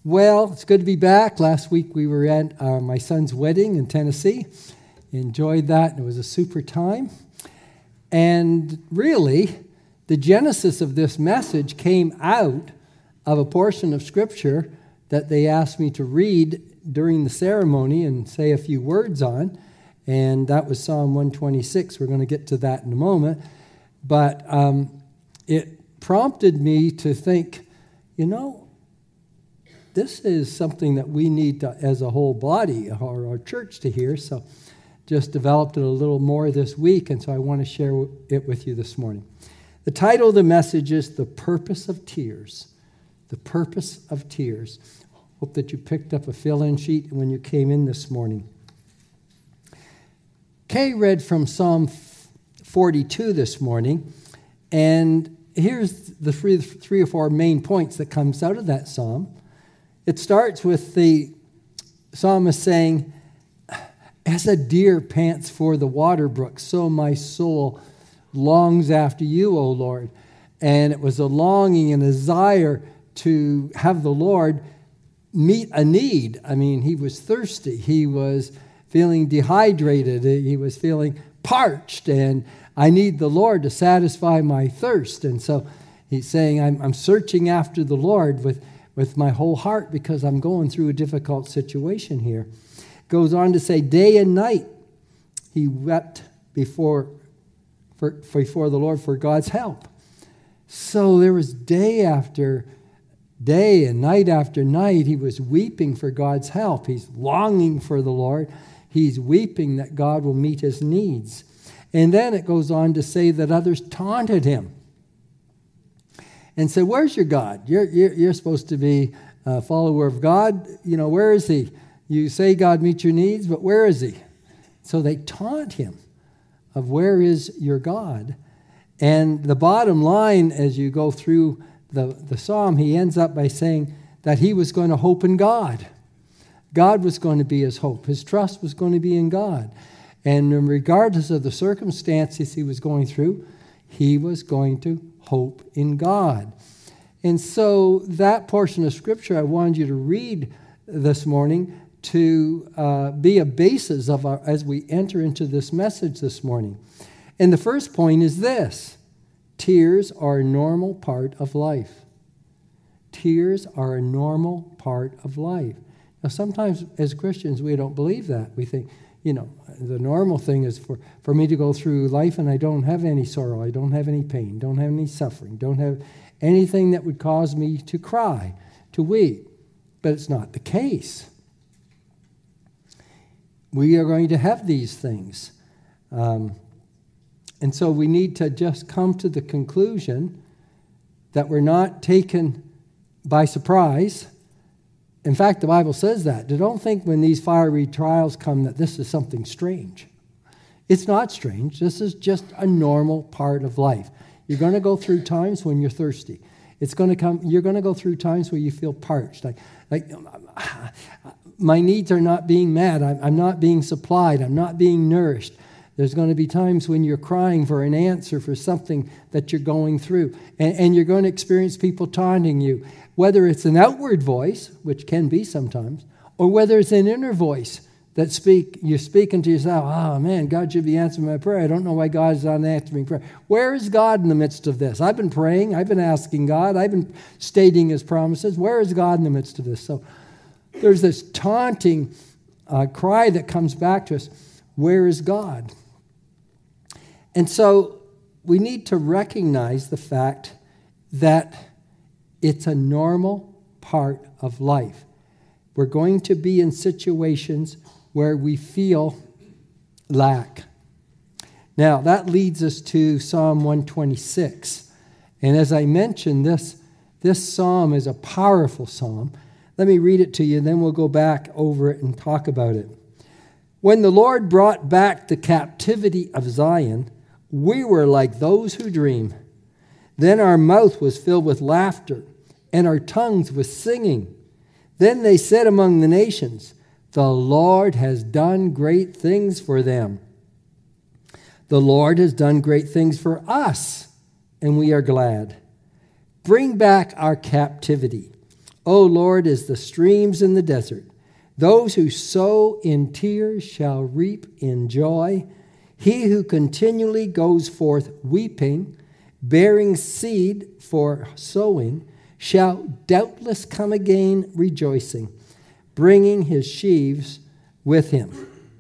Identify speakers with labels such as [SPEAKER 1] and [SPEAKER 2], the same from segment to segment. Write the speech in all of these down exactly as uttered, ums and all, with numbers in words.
[SPEAKER 1] Well, it's good to be back. Last week we were at uh, my son's wedding in Tennessee. Enjoyed that. It was a super time. And really, the genesis of this message came out of a portion of Scripture that they asked me to read during the ceremony and say a few words on. And that was Psalm one twenty-six. We're going to get to that in a moment. But um, it prompted me to think, you know, this is something that we need to, as a whole body, or our church, to hear. So just developed it a little more this week, and so I want to share it with you this morning. The title of the message is The Purpose of Tears. The Purpose of Tears. Hope that you picked up a fill-in sheet when you came in this morning. Kay read from Psalm forty-two this morning, and here's the three, three or four main points that comes out of that psalm. It starts with the psalmist saying, "As a deer pants for the water brook, so my soul longs after you, O Lord." And it was a longing and a desire to have the Lord meet a need. I mean, he was thirsty. He was feeling dehydrated. He was feeling parched. And I need the Lord to satisfy my thirst. And so he's saying, I'm, I'm searching after the Lord with with my whole heart because I'm going through a difficult situation here. Goes on to say, day and night he wept before, for, before the Lord for God's help. So there was day after day and night after night he was weeping for God's help. He's longing for the Lord. He's weeping that God will meet his needs. And then it goes on to say that others taunted him and said, where's your God? You're, you're, you're supposed to be a follower of God. You know, where is he? You say God meets your needs, but where is he? So they taunt him of where is your God? And the bottom line, as you go through the, the psalm, he ends up by saying that he was going to hope in God. God was going to be his hope. His trust was going to be in God. And regardless of the circumstances he was going through, he was going to hope in God. And so that portion of Scripture I wanted you to read this morning to uh, be a basis of our, as we enter into this message this morning. And the first point is this: tears are a normal part of life. Tears are a normal part of life. Now, sometimes as Christians, we don't believe that. We think, you know, the normal thing is for, for me to go through life and I don't have any sorrow, I don't have any pain, don't have any suffering, don't have anything that would cause me to cry, to weep. But it's not the case. We are going to have these things. Um, and so we need to just come to the conclusion that we're not taken by surprise. In fact, the Bible says that. Don't think when these fiery trials come that this is something strange. It's not strange. This is just a normal part of life. You're going to go through times when you're thirsty. It's going to come. You're going to go through times where you feel parched. Like, like my needs are not being met. I'm, I'm not being supplied. I'm not being nourished. There's going to be times when you're crying for an answer for something that you're going through. And, and you're going to experience people taunting you, whether it's an outward voice, which can be sometimes, or whether it's an inner voice that speak, you're speaking to yourself, oh man, God should be answering my prayer. I don't know why God is not answering prayer. Where is God in the midst of this? I've been praying. I've been asking God. I've been stating his promises. Where is God in the midst of this? So there's this taunting uh, cry that comes back to us. Where is God? And so we need to recognize the fact that it's a normal part of life. We're going to be in situations where we feel lack. Now, that leads us to Psalm one twenty-six. And as I mentioned, this, this psalm is a powerful psalm. Let me read it to you, and then we'll go back over it and talk about it. When the Lord brought back the captivity of Zion, we were like those who dream. Then our mouth was filled with laughter, and our tongues with singing. Then they said among the nations, the Lord has done great things for them. The Lord has done great things for us, and we are glad. Bring back our captivity, O Lord, as the streams in the desert. Those who sow in tears shall reap in joy. He who continually goes forth weeping, bearing seed for sowing, shall doubtless come again rejoicing, bringing his sheaves with him.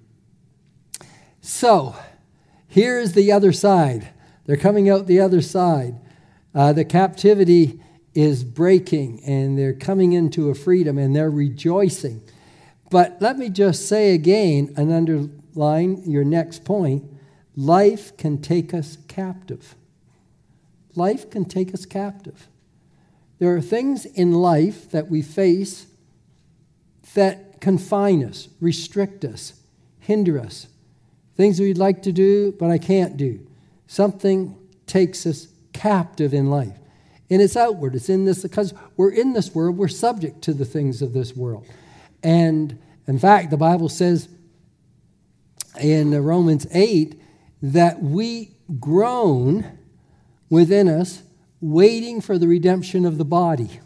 [SPEAKER 1] So, here's the other side. They're coming out the other side. Uh, the captivity is breaking, and they're coming into a freedom, and they're rejoicing. But let me just say again, and underline your next point, life can take us captive. Life can take us captive. There are things in life that we face that confine us, restrict us, hinder us. Things we'd like to do, but I can't do. Something takes us captive in life. And it's outward. It's in this, because we're in this world, we're subject to the things of this world. And in fact, the Bible says in Romans eight that we groan within us, waiting for the redemption of the body.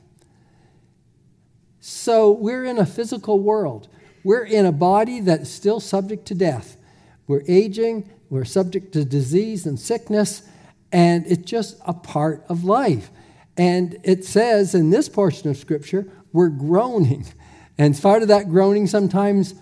[SPEAKER 1] So we're in a physical world. We're in a body that's still subject to death. We're aging, we're subject to disease and sickness, and it's just a part of life. And it says in this portion of Scripture, we're groaning. And part of that groaning sometimes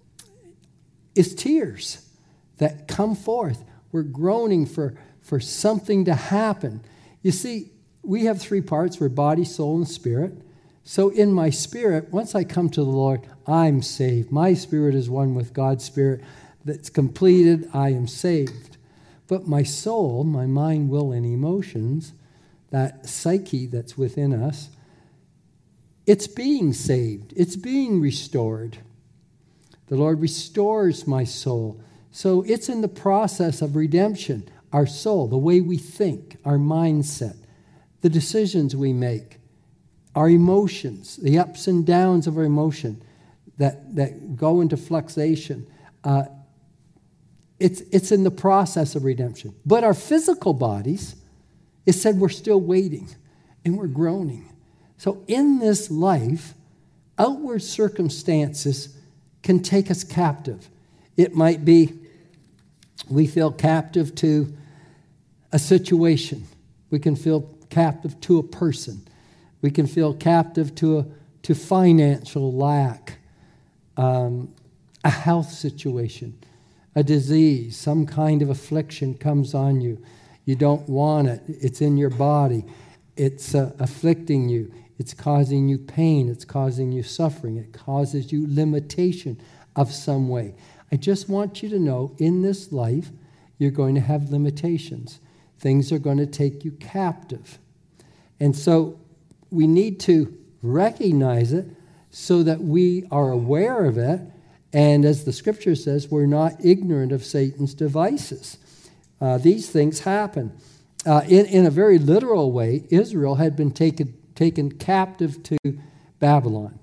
[SPEAKER 1] is tears that come forth. We're groaning for, for something to happen. You see, we have three parts. We're body, soul, and spirit. So in my spirit, once I come to the Lord, I'm saved. My spirit is one with God's spirit. That's completed. I am saved. But my soul, my mind, will, and emotions, that psyche that's within us, it's being saved. It's being restored. The Lord restores my soul. So it's in the process of redemption. Our soul, the way we think, our mindset, the decisions we make, our emotions, the ups and downs of our emotion that, that go into fluctuation. Uh, it's, it's in the process of redemption. But our physical bodies, it said we're still waiting and we're groaning. So in this life, outward circumstances can take us captive. It might be we feel captive to a situation. We can feel captive to a person. We can feel captive to a to financial lack, um, a health situation, a disease, some kind of affliction comes on you. You don't want it. It's in your body. It's uh, afflicting you. It's causing you pain. It's causing you suffering. It causes you limitation of some way. I just want you to know, in this life, you're going to have limitations. Things are going to take you captive. And so we need to recognize it so that we are aware of it. And as the Scripture says, we're not ignorant of Satan's devices. Uh, these things happen. Uh, in, in a very literal way, Israel had been taken, taken captive to Babylon.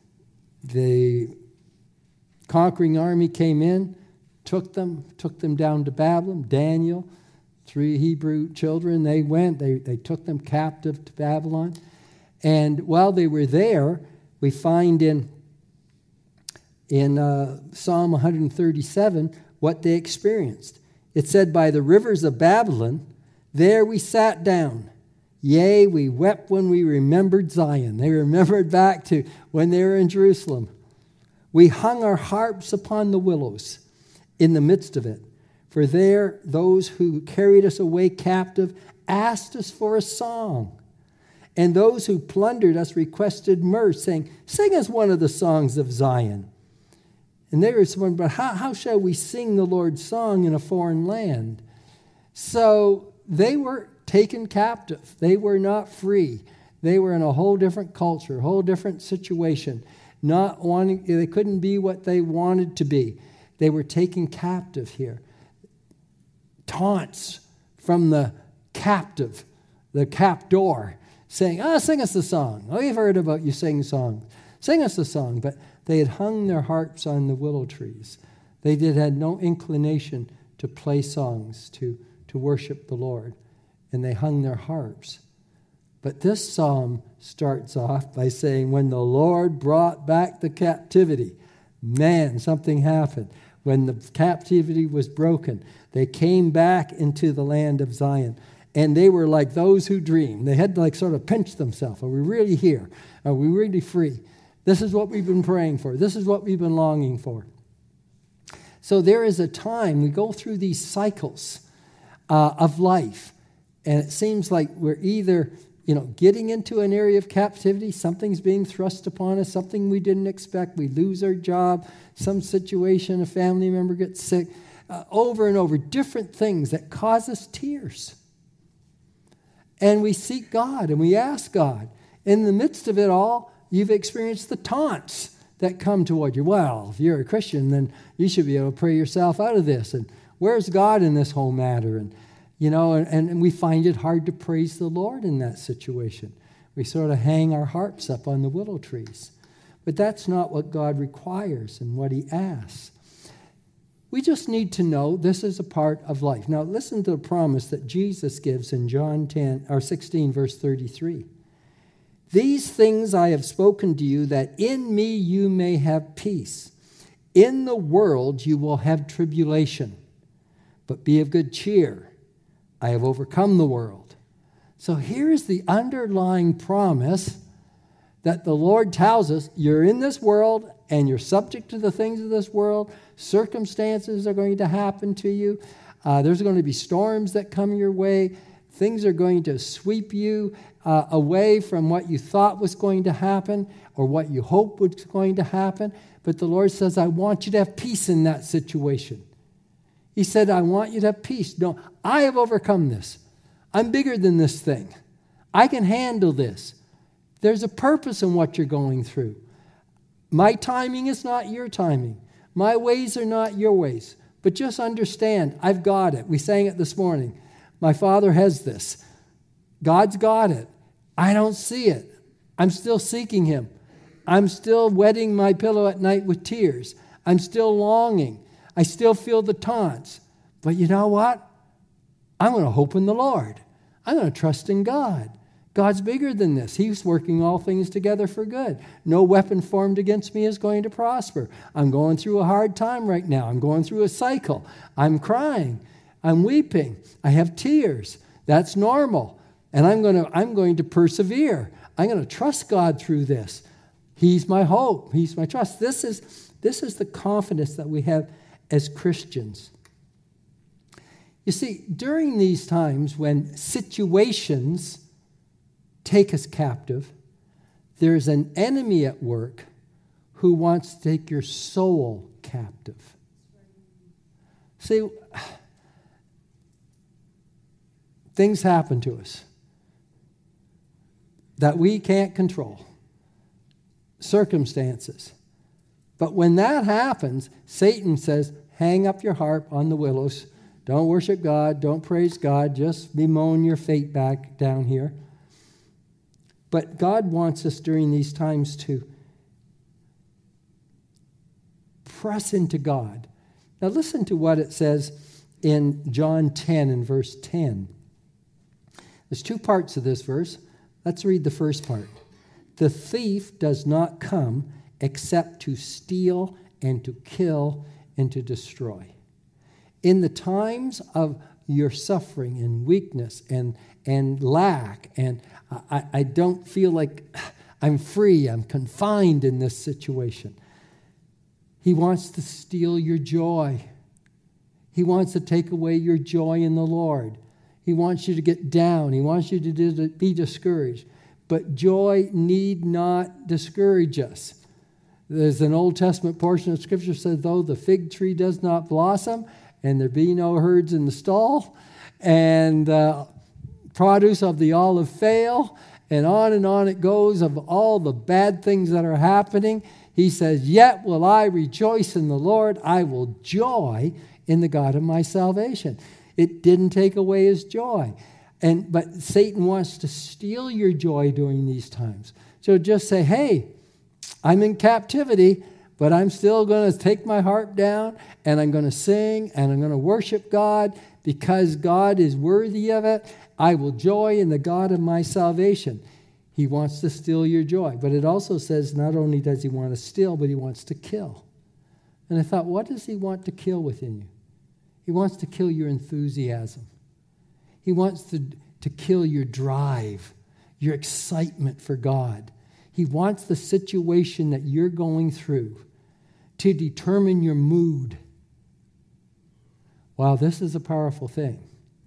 [SPEAKER 1] The conquering army came in, took them, took them down to Babylon. Daniel, three Hebrew children, they went, they, they took them captive to Babylon. And while they were there, we find in, in uh, Psalm one thirty-seven what they experienced. It said, by the rivers of Babylon, there we sat down. Yea, we wept when we remembered Zion. They remembered back to when they were in Jerusalem. We hung our harps upon the willows in the midst of it. For there those who carried us away captive asked us for a song. And those who plundered us requested mirth, saying, sing us one of the songs of Zion. And they were someone, but how, how shall we sing the Lord's song in a foreign land? So they were taken captive. They were not free. They were in a whole different culture, a whole different situation. Not wanting, they couldn't be what they wanted to be. They were taken captive here. Taunts from the captive, the captor, saying, ah, oh, sing us a song. Oh, we've heard about you sing songs. Sing us a song. But they had hung their harps on the willow trees. They did had no inclination to play songs, to, to worship the Lord. And they hung their harps. But this psalm starts off by saying, when the Lord brought back the captivity, man, something happened. When the captivity was broken, they came back into the land of Zion. And they were like those who dream. They had to like sort of pinch themselves. Are we really here? Are we really free? This is what we've been praying for. This is what we've been longing for. So there is a time we go through these cycles uh, of life. And it seems like we're either, you know, getting into an area of captivity, something's being thrust upon us, something we didn't expect, we lose our job, some situation, a family member gets sick, uh, over and over, different things that cause us tears. And we seek God and we ask God. In the midst of it all, you've experienced the taunts that come toward you. Well, if you're a Christian, then you should be able to pray yourself out of this. And where's God in this whole matter? And You know, and, and we find it hard to praise the Lord in that situation. We sort of hang our harps up on the willow trees. But that's not what God requires and what he asks. We just need to know this is a part of life. Now, listen to the promise that Jesus gives in John ten or sixteen, verse thirty-three. These things I have spoken to you, that in me you may have peace. In the world you will have tribulation, but be of good cheer. I have overcome the world. So here's the underlying promise that the Lord tells us. You're in this world and you're subject to the things of this world. Circumstances are going to happen to you. Uh, there's going to be storms that come your way. Things are going to sweep you uh, away from what you thought was going to happen or what you hoped was going to happen. But the Lord says, I want you to have peace in that situation. He said, I want you to have peace. No, I have overcome this. I'm bigger than this thing. I can handle this. There's a purpose in what you're going through. My timing is not your timing. My ways are not your ways. But just understand, I've got it. We sang it this morning. My Father has this. God's got it. I don't see it. I'm still seeking him. I'm still wetting my pillow at night with tears. I'm still longing. I still feel the taunts. But you know what? I'm going to hope in the Lord. I'm going to trust in God. God's bigger than this. He's working all things together for good. No weapon formed against me is going to prosper. I'm going through a hard time right now. I'm going through a cycle. I'm crying. I'm weeping. I have tears. That's normal. And I'm going to, I'm going to persevere. I'm going to trust God through this. He's my hope. He's my trust. This is, this is the confidence that we have as Christians. You see, during these times when situations take us captive, there's an enemy at work who wants to take your soul captive. See, things happen to us that we can't control. Circumstances. But when that happens, Satan says, hang up your harp on the willows. Don't worship God. Don't praise God. Just bemoan your fate back down here. But God wants us during these times to press into God. Now listen to what it says in John ten and verse ten. There's two parts of this verse. Let's read the first part. The thief does not come except to steal and to kill and to destroy. In the times of your suffering and weakness and, and lack, and I, I don't feel like I'm free, I'm confined in this situation, he wants to steal your joy. He wants to take away your joy in the Lord. He wants you to get down. He wants you to be discouraged. But joy need not discourage us. There's an Old Testament portion of Scripture that says, though the fig tree does not blossom, and there be no herds in the stall, and uh, produce of the olive fail, and on and on it goes of all the bad things that are happening, he says, yet will I rejoice in the Lord. I will joy in the God of my salvation. It didn't take away his joy. And but Satan wants to steal your joy during these times. So just say, hey, I'm in captivity, but I'm still going to take my harp down, and I'm going to sing, and I'm going to worship God because God is worthy of it. I will joy in the God of my salvation. He wants to steal your joy. But it also says not only does he want to steal, but he wants to kill. And I thought, what does he want to kill within you? He wants to kill your enthusiasm. He wants to, to kill your drive, your excitement for God. He wants the situation that you're going through to determine your mood. Wow, this is a powerful thing.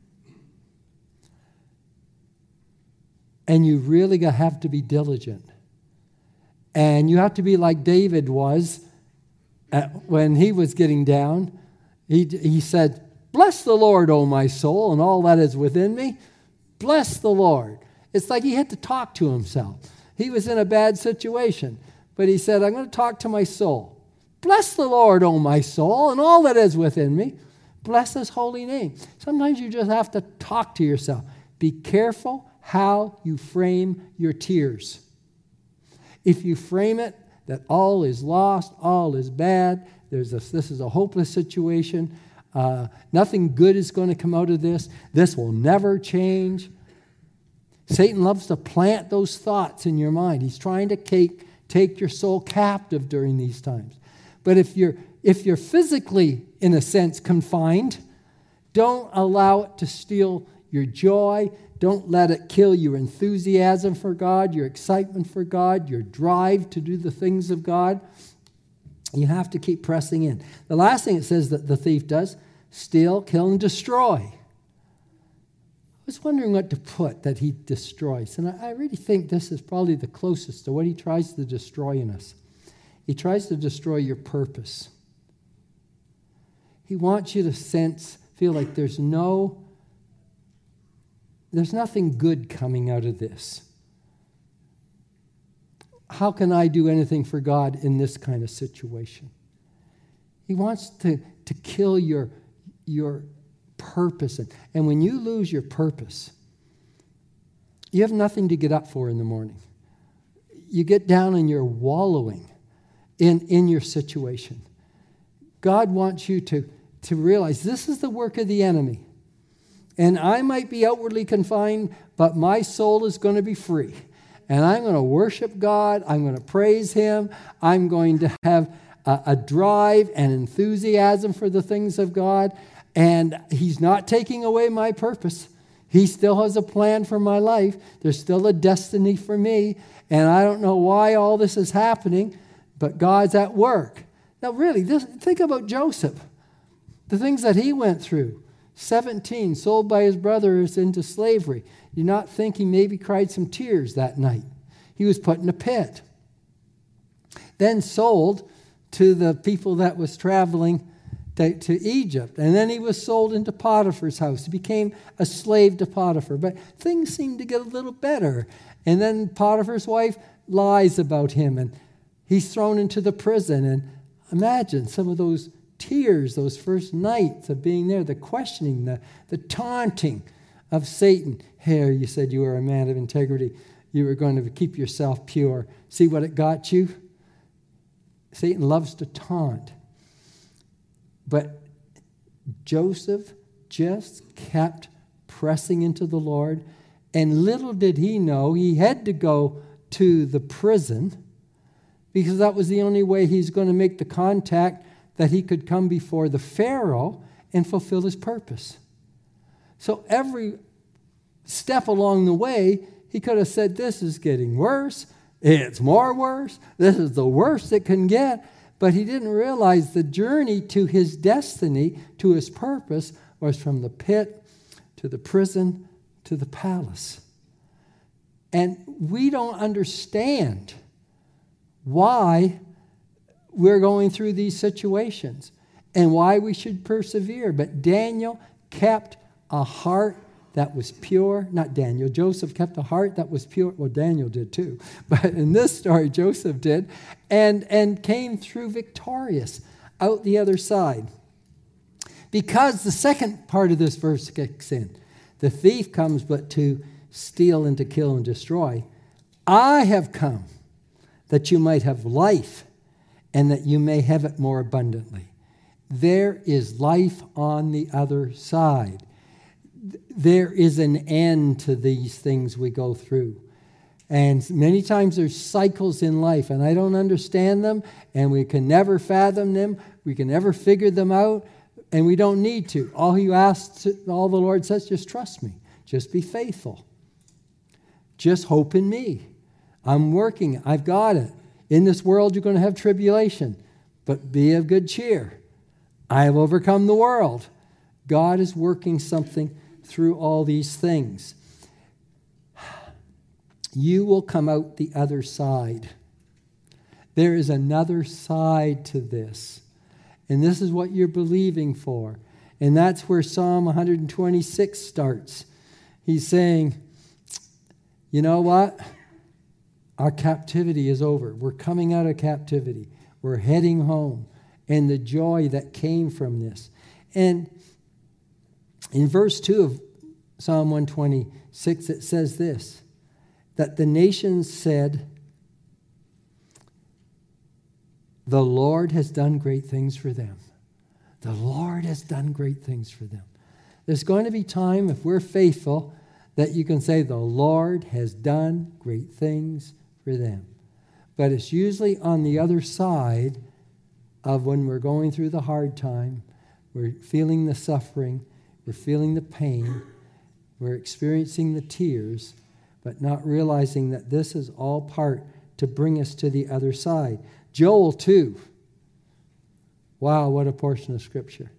[SPEAKER 1] And you really have to be diligent. And you have to be like David was at, when he was getting down. He, he said, "Bless the Lord, O my soul, and all that is within me. Bless the Lord." It's like he had to talk to himself. He was in a bad situation. But he said, "I'm going to talk to my soul. Bless the Lord, O my soul, and all that is within me. Bless his holy name." Sometimes you just have to talk to yourself. Be careful how you frame your tears. If you frame it that all is lost, all is bad, there's a, this is a hopeless situation, uh, nothing good is going to come out of this, this will never change. Satan loves to plant those thoughts in your mind. He's trying to take, take your soul captive during these times. But if you're, if you're physically, in a sense, confined, don't allow it to steal your joy. Don't let it kill your enthusiasm for God, your excitement for God, your drive to do the things of God. You have to keep pressing in. The last thing it says that the thief does, steal, kill, and destroy. I was wondering what to put that he destroys. And I, I really think this is probably the closest to what he tries to destroy in us. He tries to destroy your purpose. He wants you to sense, feel like there's no There's nothing good coming out of this. How can I do anything for God in this kind of situation? He wants to, to kill your, your purpose. And, and when you lose your purpose, you have nothing to get up for in the morning. You get down and you're wallowing in, in your situation. God wants you to, to realize this is the work of the enemy. And I might be outwardly confined, but my soul is going to be free. And I'm going to worship God. I'm going to praise him. I'm going to have a, a drive and enthusiasm for the things of God. And he's not taking away my purpose. He still has a plan for my life. There's still a destiny for me. And I don't know why all this is happening, but God's at work. Now, really, this, think about Joseph. The things that he went through. seventeen, sold by his brothers into slavery. You're not thinking maybe cried some tears that night. He was put in a pit. Then sold to the people that was traveling to, to Egypt. And then he was sold into Potiphar's house. He became a slave to Potiphar. But things seemed to get a little better. And then Potiphar's wife lies about him. And he's thrown into the prison. And imagine some of those tears, those first nights of being there, the questioning, the, the taunting of Satan. Here, you said you were a man of integrity. You were going to keep yourself pure. See what it got you? Satan loves to taunt. But Joseph just kept pressing into the Lord. And little did he know he had to go to the prison because that was the only way he's going to make the contact that he could come before the Pharaoh and fulfill his purpose. So every step along the way, he could have said, this is getting worse. It's more worse. This is the worst it can get. But he didn't realize the journey to his destiny, to his purpose, was from the pit to the prison to the palace. And we don't understand why we're going through these situations and why we should persevere. But Daniel kept a heart that was pure. Not Daniel. Joseph kept a heart that was pure. Well, Daniel did too. But in this story, Joseph did. And, and came through victorious out the other side. Because the second part of this verse kicks in. The thief comes but to steal and to kill and destroy. I have come that you might have life and that you may have it more abundantly. There is life on the other side. There is an end to these things we go through. And many times there's cycles in life, and I don't understand them, and we can never fathom them. We can never figure them out, and we don't need to. All you ask, to, all the Lord says, just trust me. Just be faithful. Just hope in me. I'm working. I've got it. In this world, you're going to have tribulation, but be of good cheer. I have overcome the world. God is working something through all these things. You will come out the other side. There is another side to this. And this is what you're believing for. And that's where Psalm one twenty-six starts. He's saying, you know what? Our captivity is over. We're coming out of captivity. We're heading home. And the joy that came from this. And in verse two of Psalm one twenty-six, it says this, that the nations said, the Lord has done great things for them. The Lord has done great things for them. There's going to be time, if we're faithful, that you can say, the Lord has done great things for them. But it's usually on the other side of when we're going through the hard time, we're feeling the suffering, we're feeling the pain, we're experiencing the tears, but not realizing that this is all part to bring us to the other side. Joel two. Wow, what a portion of Scripture.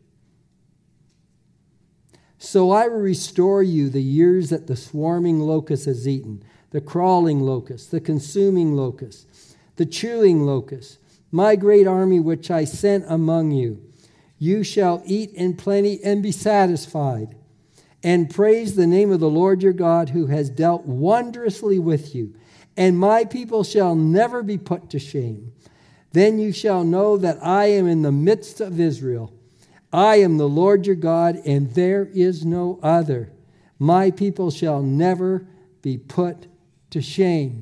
[SPEAKER 1] So I will restore you the years that the swarming locust has eaten, the crawling locust, the consuming locust, the chewing locust, my great army which I sent among you. You shall eat in plenty and be satisfied, and praise the name of the Lord your God, who has dealt wondrously with you. And my people shall never be put to shame. Then you shall know that I am in the midst of Israel. I am the Lord your God, and there is no other. My people shall never be put to shame.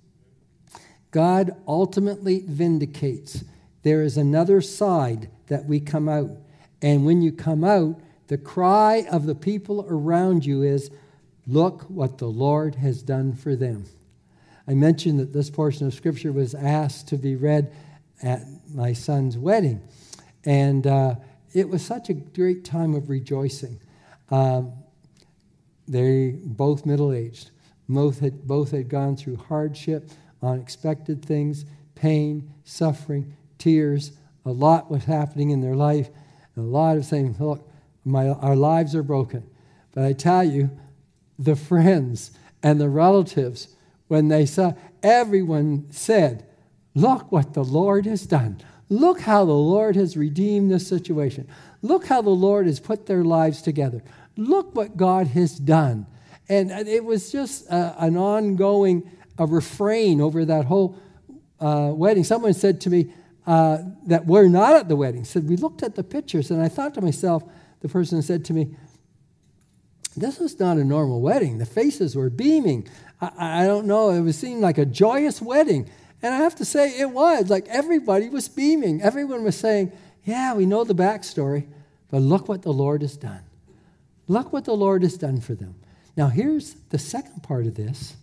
[SPEAKER 1] God ultimately vindicates. There is another side that we come out. And when you come out, the cry of the people around you is, look what the Lord has done for them. I mentioned that this portion of Scripture was asked to be read at my son's wedding. And uh, it was such a great time of rejoicing. Um, they both middle-aged. Both had, both had gone through hardship, unexpected things, pain, suffering, tears. A lot was happening in their life. And a lot of saying, look, my, our lives are broken. But I tell you, the friends and the relatives, when they saw, everyone said, look what the Lord has done. Look how the Lord has redeemed this situation. Look how the Lord has put their lives together. Look what God has done. And it was just a, an ongoing a refrain over that whole uh, wedding. Someone said to me uh, that we're not at the wedding. Said, we looked at the pictures, and I thought to myself, the person said to me, this was not a normal wedding. The faces were beaming. I, I don't know. It was seemed like a joyous wedding. And I have to say, it was. Like, everybody was beaming. Everyone was saying, yeah, we know the backstory, but look what the Lord has done. Look what the Lord has done for them. Now, here's the second part of this.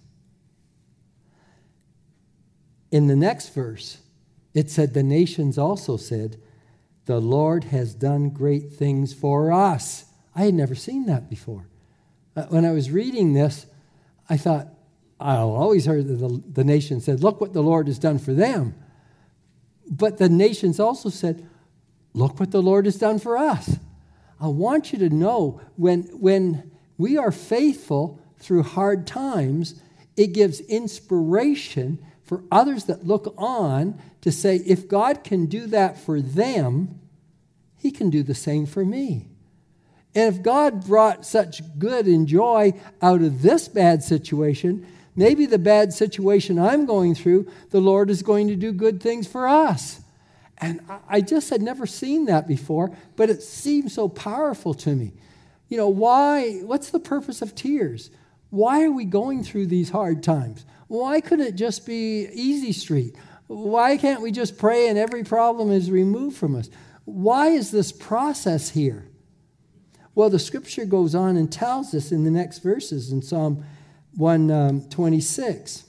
[SPEAKER 1] In the next verse, it said, the nations also said, the Lord has done great things for us. I had never seen that before. Uh, when I was reading this, I thought, I always heard that the, the nation said, look what the Lord has done for them. But the nations also said, look what the Lord has done for us. I want you to know, when, when we are faithful through hard times, it gives inspiration for others that look on to say, if God can do that for them, he can do the same for me. And if God brought such good and joy out of this bad situation, maybe the bad situation I'm going through, the Lord is going to do good things for us. And I just had never seen that before, but it seemed so powerful to me. You know, why? What's the purpose of tears? Why are we going through these hard times? Why couldn't it just be easy street? Why can't we just pray and every problem is removed from us? Why is this process here? Well, the scripture goes on and tells us in the next verses in Psalm one twenty-six.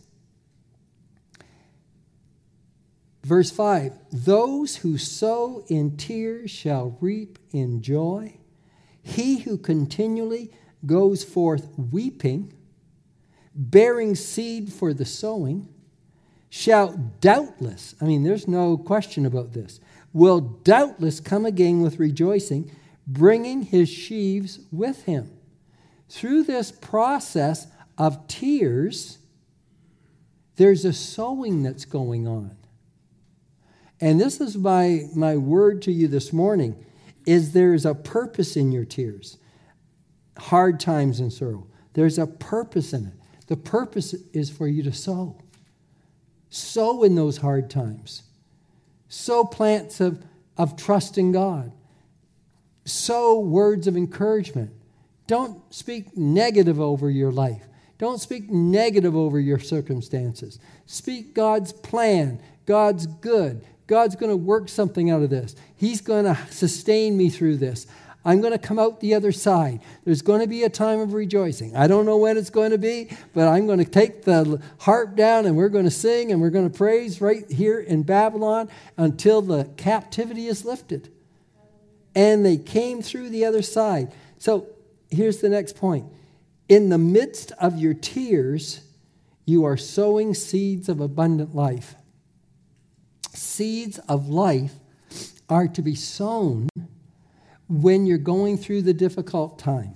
[SPEAKER 1] Verse five, those who sow in tears shall reap in joy. He who continually goes forth weeping, bearing seed for the sowing, shall doubtless, I mean, there's no question about this, will doubtless come again with rejoicing, bringing his sheaves with him. Through this process of tears, there's a sowing that's going on. And this is my, my word to you this morning, is there's a purpose in your tears. Hard times and sorrow. There's a purpose in it. The purpose is for you to sow. Sow in those hard times. Sow plants of, of trust in God. Sow words of encouragement. Don't speak negative over your life. Don't speak negative over your circumstances. Speak God's plan, God's good. God's going to work something out of this. He's going to sustain me through this. I'm going to come out the other side. There's going to be a time of rejoicing. I don't know when it's going to be, but I'm going to take the harp down and we're going to sing and we're going to praise right here in Babylon until the captivity is lifted. And they came through the other side. So here's the next point. In the midst of your tears, you are sowing seeds of abundant life. Seeds of life are to be sown when you're going through the difficult time.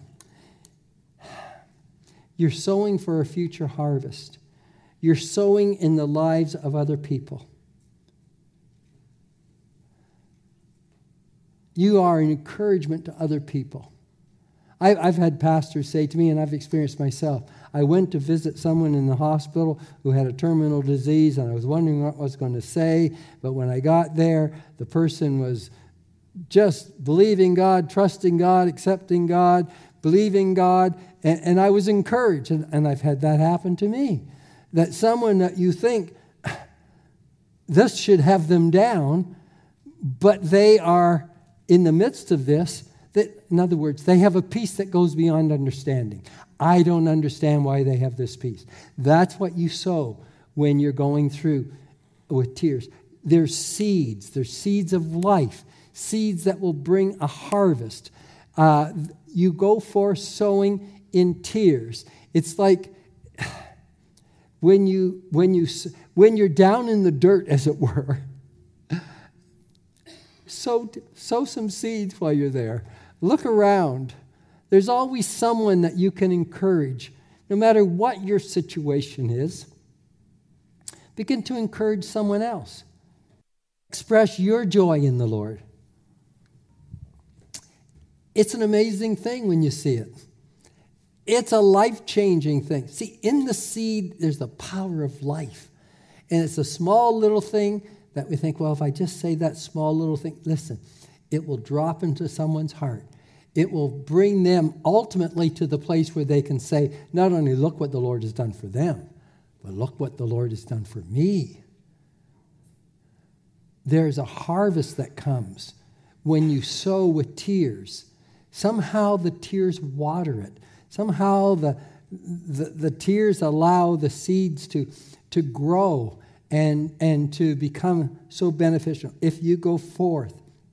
[SPEAKER 1] You're sowing for a future harvest. You're sowing in the lives of other people. You are an encouragement to other people. I've had pastors say to me, and I've experienced myself, I went to visit someone in the hospital who had a terminal disease, and I was wondering what I was going to say. But when I got there, the person was just believing God, trusting God, accepting God, believing God, and, and I was encouraged. And, and I've had that happen to me. That someone that you think, this should have them down, but they are in the midst of this. That, in other words, they have a peace that goes beyond understanding. I don't understand why they have this peace. That's what you sow when you're going through with tears. There's seeds. There's seeds of life. Seeds that will bring a harvest. Uh, you go forth sowing in tears. It's like when you when you when you're down in the dirt, as it were. Sow sow some seeds while you're there. Look around. There's always someone that you can encourage, no matter what your situation is. Begin to encourage someone else. Express your joy in the Lord. It's an amazing thing when you see it. It's a life-changing thing. See, in the seed, there's the power of life. And it's a small little thing that we think, well, if I just say that small little thing, listen, it will drop into someone's heart. It will bring them ultimately to the place where they can say, not only look what the Lord has done for them, but look what the Lord has done for me. There's a harvest that comes when you sow with tears. Somehow the tears water it. Somehow the, the, the tears allow the seeds to, to grow and, and to become so beneficial. If you go forth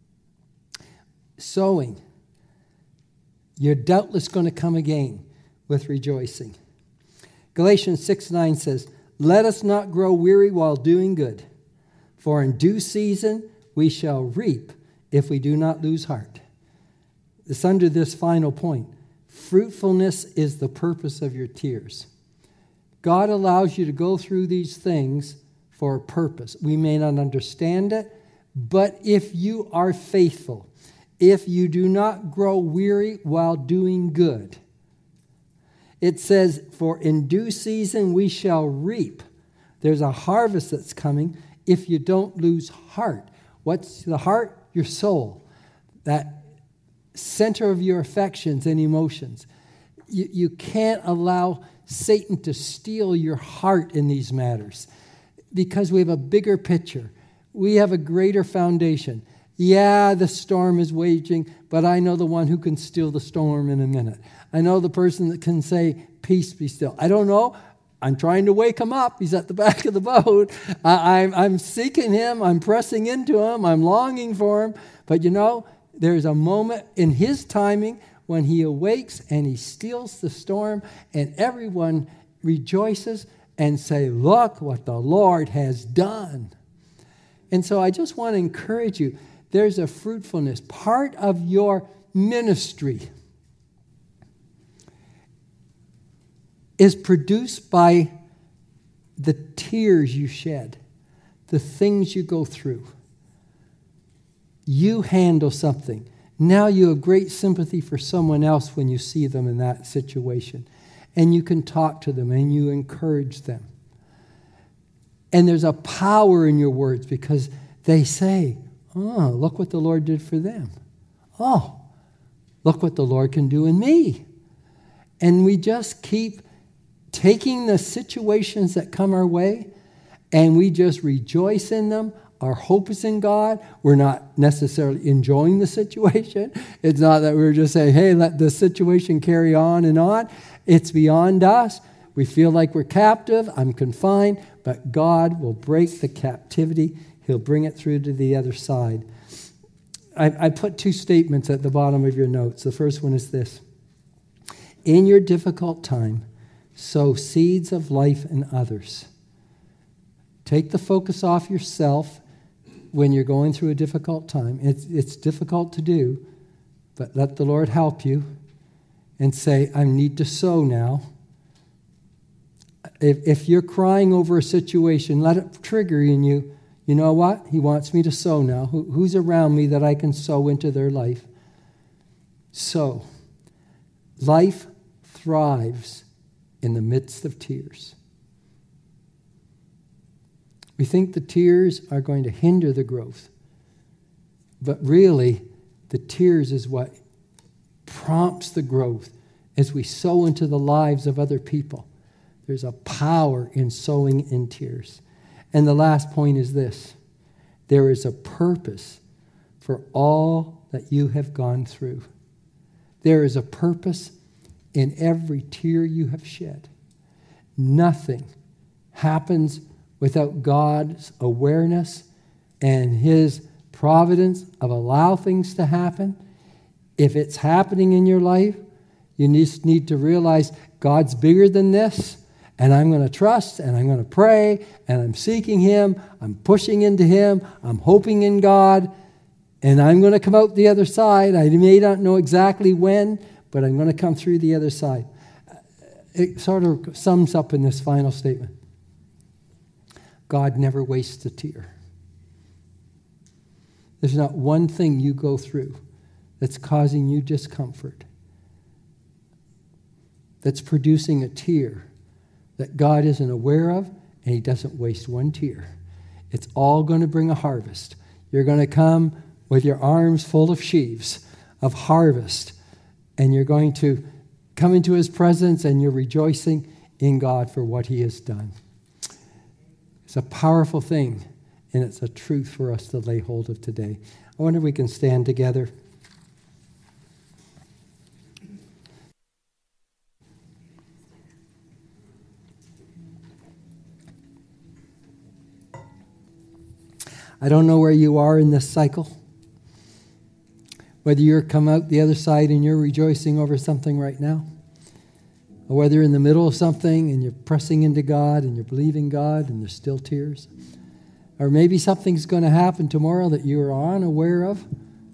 [SPEAKER 1] sowing, you're doubtless going to come again with rejoicing. Galatians six nine says, let us not grow weary while doing good, for in due season we shall reap if we do not lose heart. It's under this final point. Fruitfulness is the purpose of your tears. God allows you to go through these things for a purpose. We may not understand it, but if you are faithful, if you do not grow weary while doing good, it says, for in due season we shall reap. There's a harvest that's coming if you don't lose heart. What's the heart? Your soul. That center of your affections and emotions. You, you can't allow Satan to steal your heart in these matters. because we have a bigger picture. We have a greater foundation. Yeah, the storm is waging, but I know the one who can still the storm in a minute. I know the person that can say, peace, be still. I don't know. I'm trying to wake him up. He's at the back of the boat. I, I'm, I'm seeking him. I'm pressing into him. I'm longing for him. But you know, there's a moment in his timing when he awakes and he steals the storm, and everyone rejoices and say, look what the Lord has done. And so I just want to encourage you. There's a fruitfulness. Part of your ministry is produced by the tears you shed, the things you go through. You handle something. Now you have great sympathy for someone else when you see them in that situation. And you can talk to them and you encourage them. And there's a power in your words because they say, oh, look what the Lord did for them. Oh, look what the Lord can do in me. And we just keep taking the situations that come our way and we just rejoice in them. Our hope is in God. We're not necessarily enjoying the situation. It's not that we're just saying, hey, let the situation carry on and on. It's beyond us. We feel like we're captive. I'm confined. But God will break the captivity. He'll bring it through to the other side. I, I put two statements at the bottom of your notes. The first one is this. In your difficult time, sow seeds of life in others. Take the focus off yourself when you're going through a difficult time. It's, it's difficult to do, but let the Lord help you and say, I need to sow now. If, if you're crying over a situation, let it trigger in you. You know what? He wants me to sow now. Who, who's around me that I can sow into their life? Sow. Life thrives in the midst of tears. We think the tears are going to hinder the growth. But really, the tears is what prompts the growth as we sow into the lives of other people. There's a power in sowing in tears. And the last point is this. There is a purpose for all that you have gone through. There is a purpose in every tear you have shed. Nothing happens without God's awareness and his providence of allow things to happen. If it's happening in your life, you just need to realize God's bigger than this, and I'm going to trust, and I'm going to pray, and I'm seeking him, I'm pushing into him, I'm hoping in God, and I'm going to come out the other side. I may not know exactly when, but I'm going to come through the other side. It sort of sums up in this final statement. God never wastes a tear. There's not one thing you go through that's causing you discomfort, that's producing a tear that God isn't aware of, and he doesn't waste one tear. It's all going to bring a harvest. You're going to come with your arms full of sheaves of harvest, and you're going to come into his presence, and you're rejoicing in God for what he has done. It's a powerful thing, and it's a truth for us to lay hold of today. I wonder if we can stand together. I don't know where you are in this cycle, whether you're come out the other side and you're rejoicing over something right now, or whether you're in the middle of something and you're pressing into God and you're believing God and there's still tears. Or maybe something's going to happen tomorrow that you are unaware of,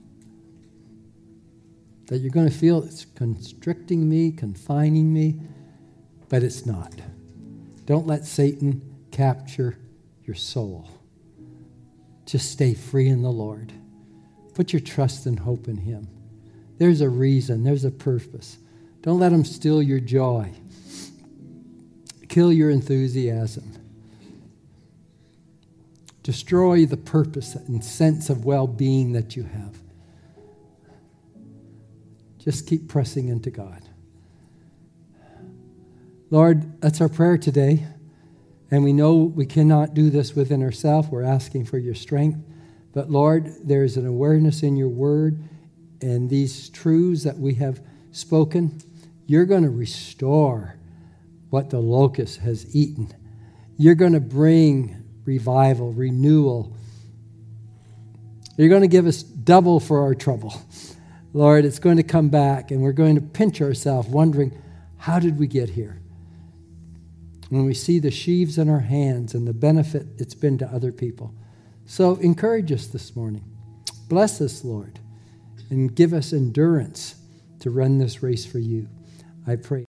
[SPEAKER 1] that you're going to feel it's constricting me, confining me, but it's not. Don't let Satan capture your soul. Just stay free in the Lord. Put your trust and hope in him. There's a reason. There's a purpose. Don't let him steal your joy. Kill your enthusiasm. Destroy the purpose and sense of well-being that you have. Just keep pressing into God. Lord, that's our prayer today. And we know we cannot do this within ourselves. We're asking for your strength. But Lord, there is an awareness in your word and these truths that we have spoken. You're going to restore what the locust has eaten. You're going to bring revival, renewal. You're going to give us double for our trouble. Lord, it's going to come back, and we're going to pinch ourselves wondering, how did we get here? When we see the sheaves in our hands and the benefit it's been to other people. So encourage us this morning. Bless us, Lord, and give us endurance to run this race for you. I pray.